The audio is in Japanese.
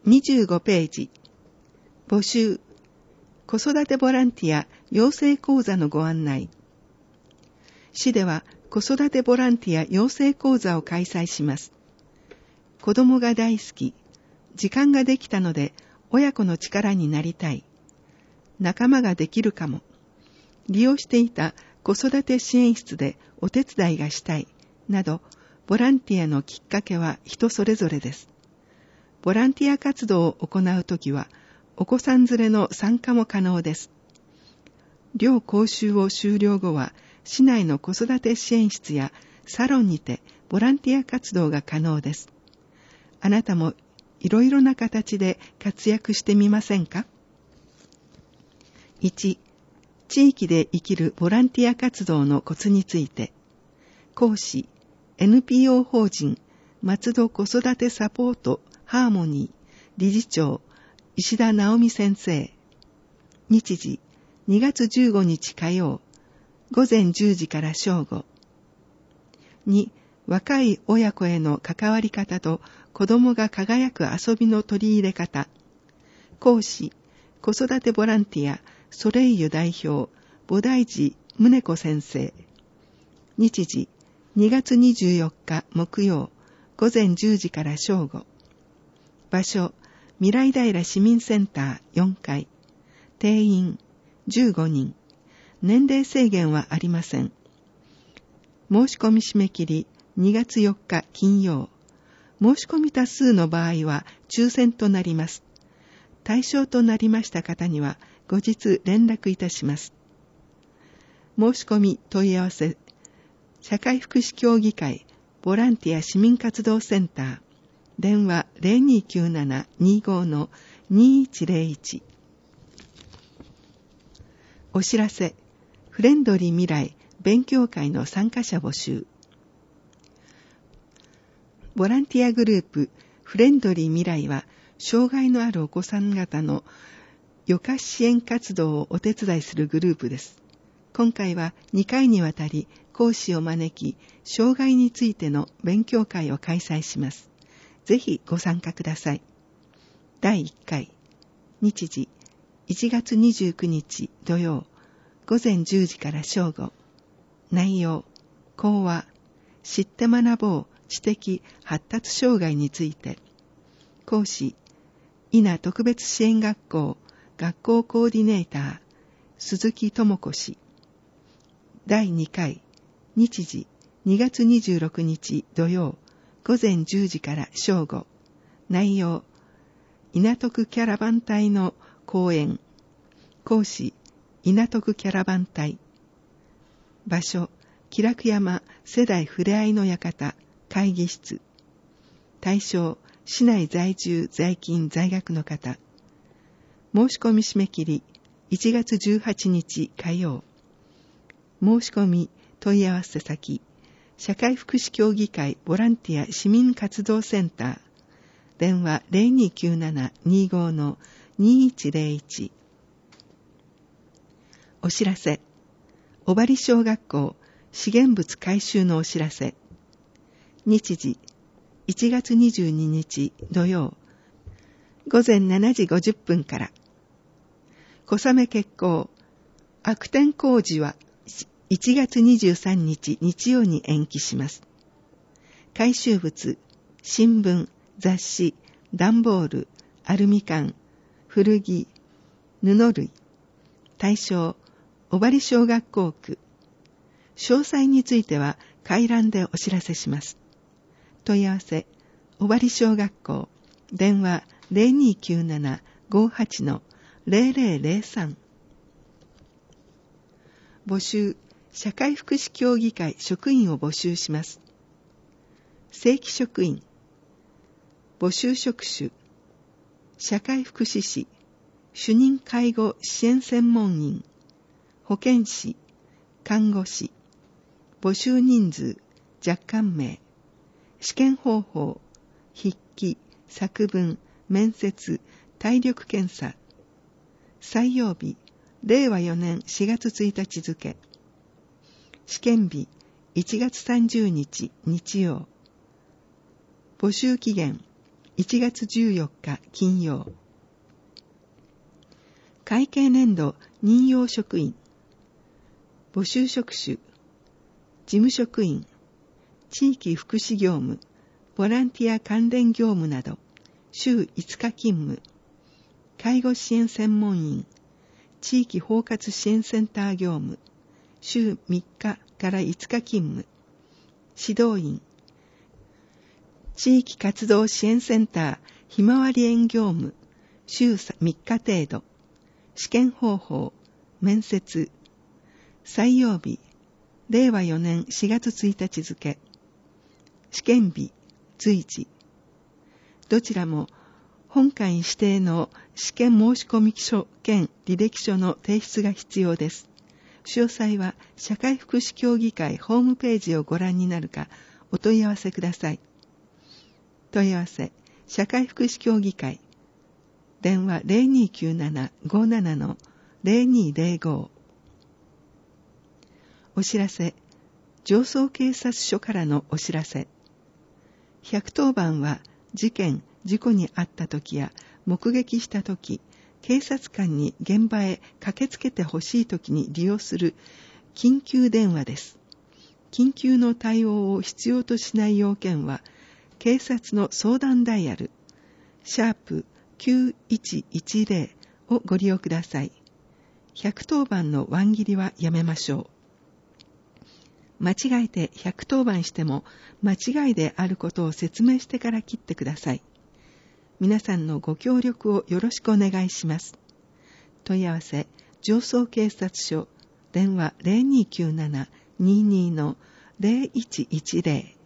25ページ。募集。子育てボランティア養成講座のご案内。市では子育てボランティア養成講座を開催します。子供が大好き。時間ができたので親子の力になりたい。仲間ができるかも。利用していた子育て支援室でお手伝いがしたい。など、ボランティアのきっかけは人それぞれです。ボランティア活動を行うときは、お子さん連れの参加も可能です。両講習を終了後は、市内の子育て支援室やサロンにてボランティア活動が可能です。あなたもいろいろな形で活躍してみませんか？ 1. 地域で生きるボランティア活動のコツについて。講師、NPO 法人松戸子育てサポートハーモニー理事長石田直美先生。日時2月15日火曜午前10時から正午。2. 若い親子への関わり方と子供が輝く遊びの取り入れ方。講師、子育てボランティアソレイユ代表菩提寺宗子先生。日時2月24日木曜午前10時から正午。場所、未来平市民センター4階。定員15人。年齢制限はありません。申し込み締め切り2月4日金曜。申し込み多数の場合は抽選となります。対象となりました方には後日連絡いたします。申し込み問い合わせ、社会福祉協議会ボランティア市民活動センター電話 0297-25-2101。 お知らせ、フレンドリー未来勉強会の参加者募集。ボランティアグループフレンドリー未来は障害のあるお子さん方の余暇支援活動をお手伝いするグループです。今回は2回にわたり講師を招き、障害についての勉強会を開催します。ぜひご参加ください。第1回、日時1月29日土曜、午前10時から正午。内容、講話、知って学ぼう知的発達障害について。講師、伊那特別支援学校学校コーディネーター、鈴木智子氏。第2回、日時2月26日土曜、午前10時から正午。内容、伊那特キャラバン隊の講演。講師、伊那特キャラバン隊。場所、喜楽山世代ふれあいの館会議室。対象、市内在住在勤在学の方。申し込み締め切り1月18日火曜。申し込み問い合わせ先、社会福祉協議会ボランティア市民活動センター電話 0297-25-2101。 お知らせ、小針小学校資源物回収のお知らせ。日時1月22日土曜、午前7時50分から。小雨決行、悪天工事は1月23日日曜に延期します。回収物、新聞、雑誌、段ボール、アルミ缶、古着、布類。対象、小針小学校区。詳細については回覧でお知らせします。問い合わせ、小針小学校、電話 0297-58-0003。募集、社会福祉協議会職員を募集します。正規職員、募集職種、社会福祉士、主任介護支援専門員、保健師、看護師。募集人数、若干名。試験方法、筆記、作文、面接、体力検査。採用日、令和4年4月1日付。試験日、1月30日日曜。募集期限、 1月14日金曜。会計年度任用職員、募集職種、事務職員、地域福祉業務、ボランティア関連業務など、週5日勤務、介護支援専門員、地域包括支援センター業務、週3日から5日勤務、指導員、地域活動支援センターひまわり園業務、週3日程度、試験方法、面接、採用日、令和4年4月1日付、試験日、随時。どちらも本会指定の試験申込書兼履歴書の提出が必要です。詳細は社会福祉協議会ホームページをご覧になるかお問い合わせください。問い合わせ、社会福祉協議会。電話 0297-57-0205。お知らせ、上層警察署からのお知らせ。110番は事件・事故に遭った時や目撃した時、警察官に現場へ駆けつけてほしい時に利用する緊急電話です。緊急の対応を必要としない要件は、警察の相談ダイヤル、#9110 をご利用ください。110番のワン切りはやめましょう。間違えて110番しても間違いであることを説明してから切ってください。皆さんのご協力をよろしくお願いします。問い合わせ、上層警察署、電話 0297-22-0110